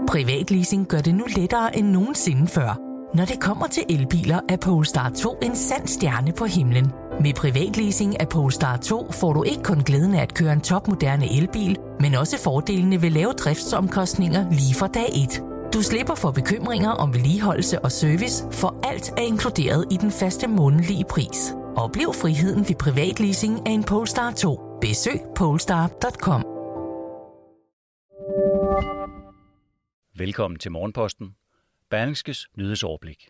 Privatleasing gør det nu lettere end nogensinde før. Når det kommer til elbiler, er Polestar 2 en sand stjerne på himlen. Med privatleasing af Polestar 2 får du ikke kun glæden af at køre en topmoderne elbil, men også fordelene ved lave driftsomkostninger lige fra dag 1. Du slipper for bekymringer om vedligeholdelse og service, for alt er inkluderet i den faste månedlige pris. Oplev friheden ved privatleasing af en Polestar 2. Besøg polestar.com. Velkommen til Morgenposten. Berlingskes nyhedsoverblik.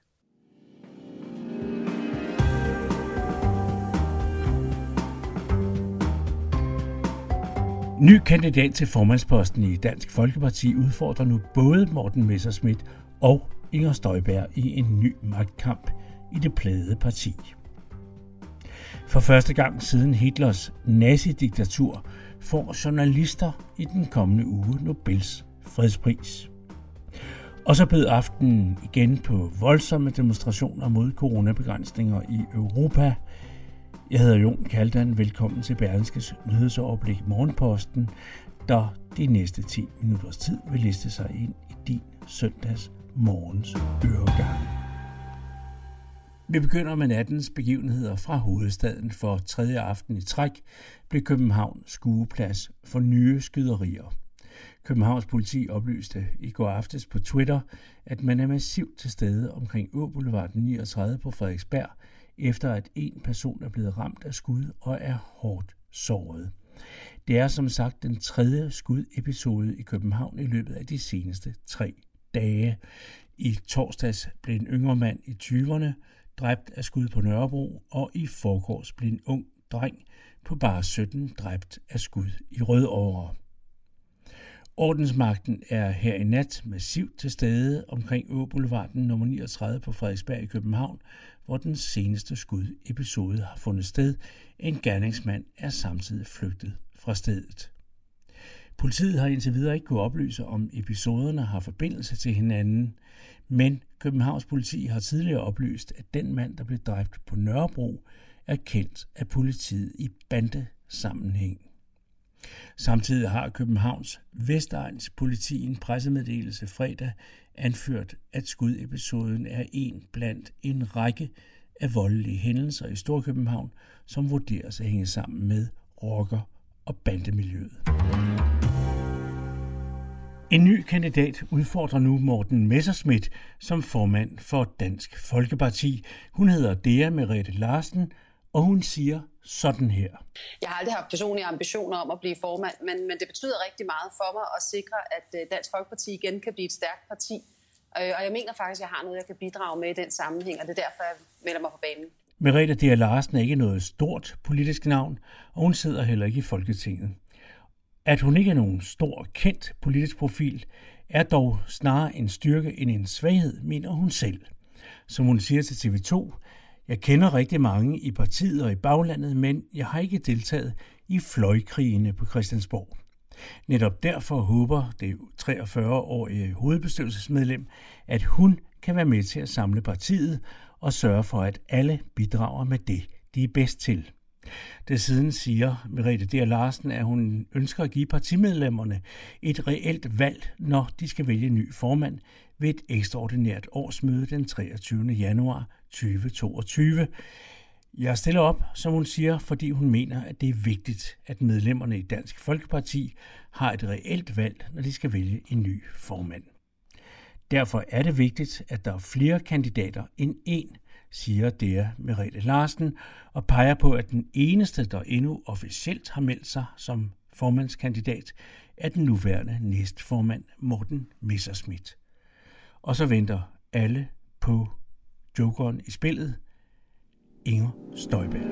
Ny kandidat til formandsposten i Dansk Folkeparti udfordrer nu både Morten Messerschmidt og Inger Støjberg i en ny magtkamp i det plagede parti. For første gang siden Hitlers nazidiktatur får journalister i den kommende uge Nobels fredspris. Og så bød aftenen igen på voldsomme demonstrationer mod coronabegrænsninger i Europa. Jeg hedder Jon Kaldan. Velkommen til Berlingskes nyhedsoverblik Morgenposten, der de næste 10 minutters tid vil liste sig ind i din søndags morgens øregang. Vi begynder med nattens begivenheder fra hovedstaden. For tredje aften i træk blev København skueplads for nye skyderier. Københavns politi oplyste i går aftes på Twitter, at man er massivt til stede omkring Åboulevarden 39 på Frederiksberg, efter at en person er blevet ramt af skud og er hårdt såret. Det er som sagt den tredje skudepisode i København i løbet af de seneste 3 dage. I torsdags blev en yngre mand i 20'erne dræbt af skud på Nørrebro, og i forgårs blev en ung dreng på bare 17 dræbt af skud i Rødovre. Ordensmagten er her i nat massivt til stede omkring Åboulevarden nummer 39 på Frederiksberg i København, hvor den seneste skudepisode har fundet sted. En gerningsmand er samtidig flygtet fra stedet. Politiet har indtil videre ikke kunnet oplyse, om episoderne har forbindelse til hinanden, men Københavns politi har tidligere oplyst, at den mand, der blev dræbt på Nørrebro, er kendt af politiet i bandesammenhæng. Samtidig har Københavns Vestegns politi en pressemeddelelse fredag anført, at skudepisoden er en blandt en række af voldelige hændelser i Storkøbenhavn, som vurderes at hænge sammen med rocker- og bandemiljøet. En ny kandidat udfordrer nu Morten Messerschmidt som formand for Dansk Folkeparti. Hun hedder Dea Merete Larsen, og hun siger sådan her. Jeg har aldrig haft personlige ambitioner om at blive formand, men det betyder rigtig meget for mig at sikre, at Dansk Folkeparti igen kan blive et stærkt parti. Og jeg mener faktisk, at jeg har noget, jeg kan bidrage med i den sammenhæng, og det er derfor, jeg melder mig på banen. Merete Dea Larsen er ikke noget stort politisk navn, og hun sidder heller ikke i Folketinget. At hun ikke er nogen stor, kendt politisk profil, er dog snarere en styrke end en svaghed, mener hun selv. Som hun siger til TV2, jeg kender rigtig mange i partiet og i baglandet, men jeg har ikke deltaget i fløjkrigene på Christiansborg. Netop derfor håber det 43-årige hovedbestyrelsesmedlem, at hun kan være med til at samle partiet og sørge for, at alle bidrager med det, de er bedst til. Desuden siger Merete Dea Larsen, at hun ønsker at give partimedlemmerne et reelt valg, når de skal vælge ny formand ved et ekstraordinært årsmøde den 23. januar 2022. Jeg stiller op, som hun siger, fordi hun mener, at det er vigtigt, at medlemmerne i Dansk Folkeparti har et reelt valg, når de skal vælge en ny formand. Derfor er det vigtigt, at der er flere kandidater end én, siger Dea Merete Larsen, og peger på, at den eneste, der endnu officielt har meldt sig som formandskandidat, er den nuværende næstformand Morten Messerschmidt. Og så venter alle på jokeren i spillet, Inger Støjberg.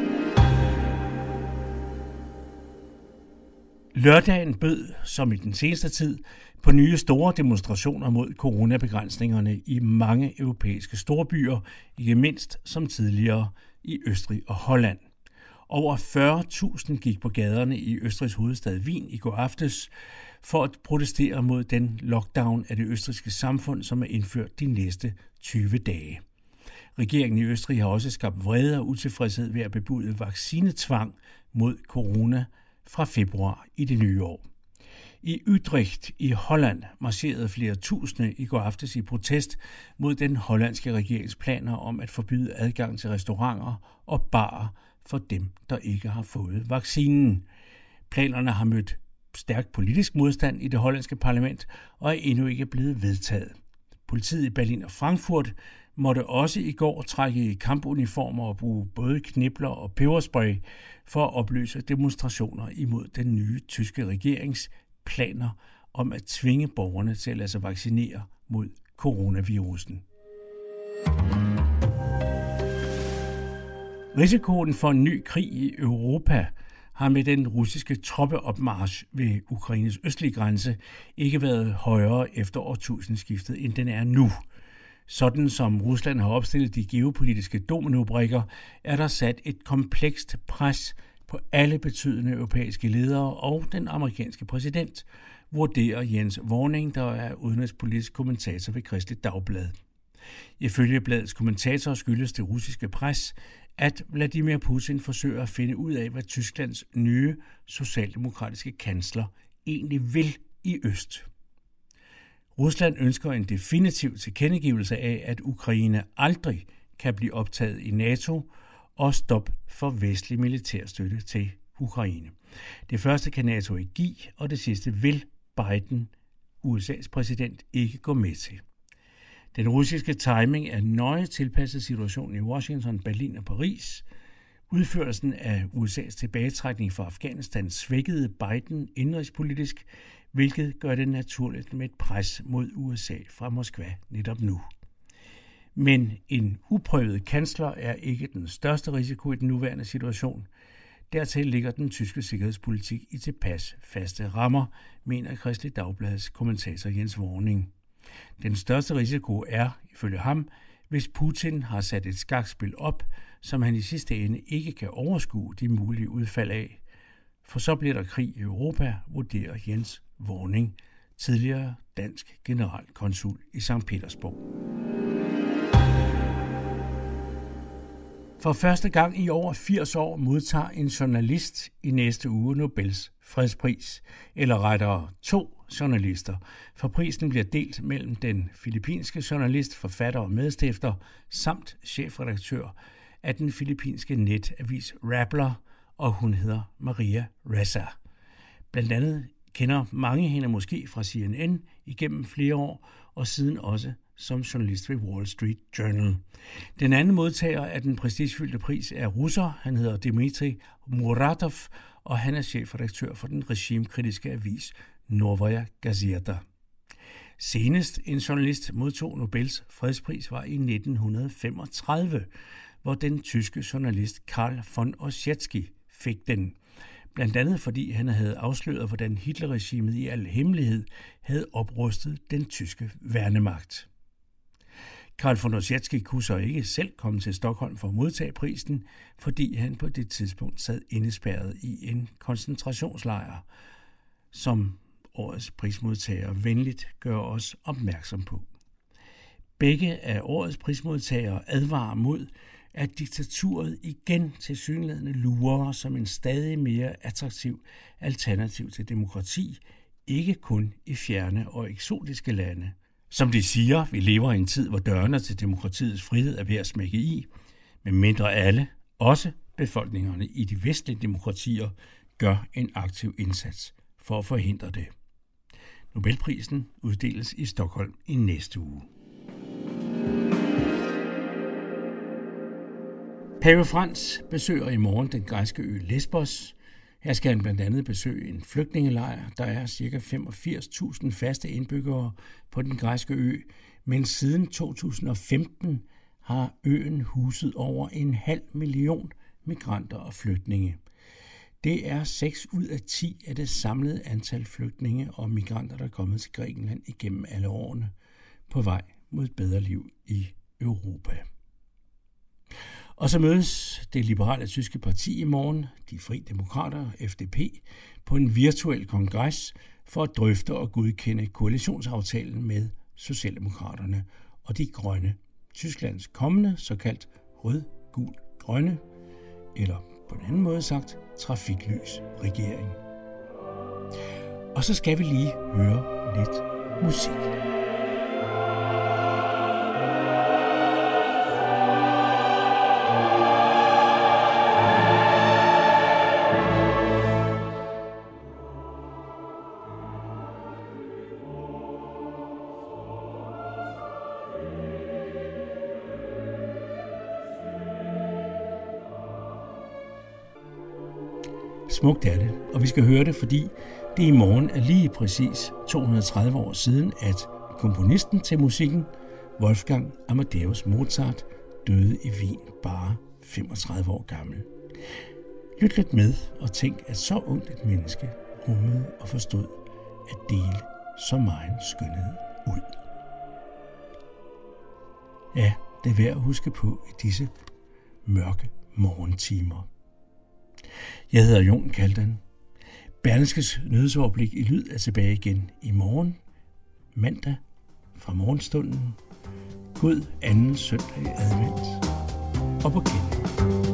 Lørdagen bød, som i den seneste tid, på nye store demonstrationer mod coronabegrænsningerne i mange europæiske storbyer, ikke mindst som tidligere i Østrig og Holland. Over 40.000 gik på gaderne i Østrigs hovedstad Wien i går aftes for at protestere mod den lockdown af det østrigske samfund, som er indført de næste 20 dage. Regeringen i Østrig har også skabt vrede og utilfredshed ved at bebude vaccinetvang mod corona fra februar i det nye år. I Utrecht i Holland marcherede flere tusinde i går aftes i protest mod den hollandske regerings planer om at forbyde adgang til restauranter og barer for dem, der ikke har fået vaccinen. Planerne har mødt stærk politisk modstand i det hollandske parlament og er endnu ikke blevet vedtaget. Politiet i Berlin og Frankfurt måtte også i går trække i kampuniformer og bruge både knipler og peberspray for at opløse demonstrationer imod den nye tyske regerings planer om at tvinge borgerne til at lade sig vaccinere mod coronavirusen. Risikoen for en ny krig i Europa har med den russiske troppeopmarch ved Ukraines østlige grænse ikke været højere efter årtusindskiftet, end den er nu. Sådan som Rusland har opstillet de geopolitiske dominobrikker, er der sat et komplekst pres på alle betydende europæiske ledere og den amerikanske præsident, vurderer Jens Worning, der er udenrigspolitisk kommentator ved Kristeligt Dagblad. Ifølge bladets kommentator skyldes det russiske pres, at Vladimir Putin forsøger at finde ud af, hvad Tysklands nye socialdemokratiske kansler egentlig vil i øst. Rusland ønsker en definitiv tilkendegivelse af, at Ukraine aldrig kan blive optaget i NATO og stop for vestlig militærstøtte til Ukraine. Det første kan NATO ikke give, og det sidste vil Biden, USA's præsident, ikke gå med til. Den russiske timing er nøje tilpasset situationen i Washington, Berlin og Paris. Udførelsen af USA's tilbagetrækning fra Afghanistan svækkede Biden indrigspolitisk, hvilket gør det naturligt med et pres mod USA fra Moskva netop nu. Men en uprøvet kansler er ikke den største risiko i den nuværende situation. Dertil ligger den tyske sikkerhedspolitik i tilpas faste rammer, mener Kristeligt Dagbladets kommentator Jens Worning. Den største risiko er, ifølge ham, hvis Putin har sat et skakspil op, som han i sidste ende ikke kan overskue de mulige udfald af. For så bliver der krig i Europa, vurderer Jens Worning, tidligere dansk generalkonsul i St. Petersborg. For første gang i over 80 år modtager en journalist i næste uge Nobels fredspris, eller rettere 2 journalister, for prisen bliver delt mellem den filippinske journalist, forfatter og medstifter, samt chefredaktør af den filippinske netavis Rappler, og hun hedder Maria Ressa. Blandt andet kender mange hende måske fra CNN igennem flere år, og siden også som journalist ved Wall Street Journal. Den anden modtager af den prestigefyldte pris er russer. Han hedder Dmitry Muratov, og han er chefredaktør for den regimekritiske avis Novaya Gazeta. Senest en journalist modtog Nobels fredspris var i 1935, hvor den tyske journalist Karl von Ossietzky fik den. Blandt andet fordi han havde afsløret, hvordan Hitlerregimet i al hemmelighed havde oprustet den tyske værnemagt. Karl von Ossietzky kunne så ikke selv komme til Stockholm for at modtage prisen, fordi han på det tidspunkt sad indespærret i en koncentrationslejr, som årets prismodtagere venligt gør os opmærksom på. Begge af årets prismodtagere advarer mod, at diktaturet igen tilsyneladende lurer som en stadig mere attraktiv alternativ til demokrati, ikke kun i fjerne og eksotiske lande. Som de siger, vi lever i en tid, hvor dørene til demokratiets frihed er ved at smække i, men mindre alle, også befolkningerne i de vestlige demokratier, gør en aktiv indsats for at forhindre det. Nobelprisen uddeles i Stockholm i næste uge. Pave Frans besøger i morgen den græske ø Lesbos. Her skal han blandt andet besøge en flygtningelejr. Der er ca. 85.000 faste indbyggere på den græske ø, men siden 2015 har øen huset over 500.000 migranter og flygtninge. Det er 6 ud af 10 af det samlede antal flygtninge og migranter, der er kommet til Grækenland igennem alle årene på vej mod et bedre liv i Europa. Og så mødes det liberale tyske parti i morgen, de Fri Demokrater, FDP, på en virtuel kongres for at drøfte og godkende koalitionsaftalen med Socialdemokraterne og de grønne. Tysklands kommende såkaldt rød-gul-grønne, eller på en anden måde sagt, trafiklys regering. Og så skal vi lige høre lidt musik. Smukt er det, og vi skal høre det, fordi det i morgen er lige præcis 230 år siden, at komponisten til musikken, Wolfgang Amadeus Mozart, døde i Wien, bare 35 år gammel. Lyt lidt med og tænk, at så ungt et menneske rummede og forstod at dele så meget skønhed ud. Ja, det er værd at huske på i disse mørke morgentimer. Jeg hedder Jon Kaldan. Berlingskes nyhedsoverblik i lyd er tilbage igen i morgen, mandag fra morgenstunden. God anden søndag i advent. Og på genhør.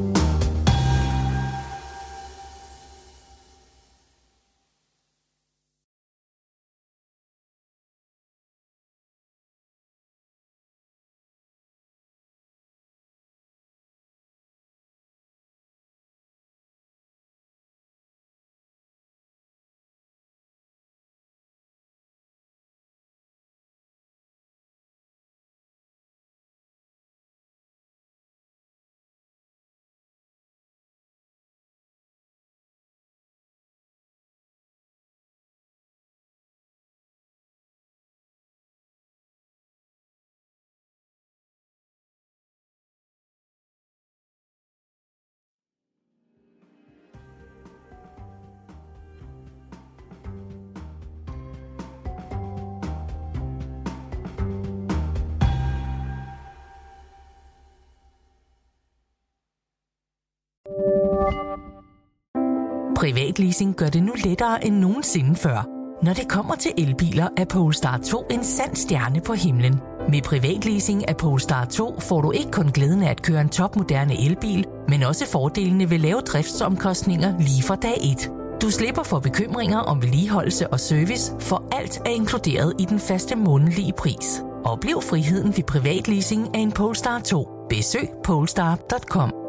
Privatleasing gør det nu lettere end nogensinde før. Når det kommer til elbiler, er Polestar 2 en sand stjerne på himlen. Med privatleasing af Polestar 2 får du ikke kun glæden af at køre en topmoderne elbil, men også fordelene ved lave driftsomkostninger lige fra dag 1. Du slipper for bekymringer om vedligeholdelse og service, for alt er inkluderet i den faste månedlige pris. Oplev friheden ved privatleasing af en Polestar 2. Besøg polestar.com.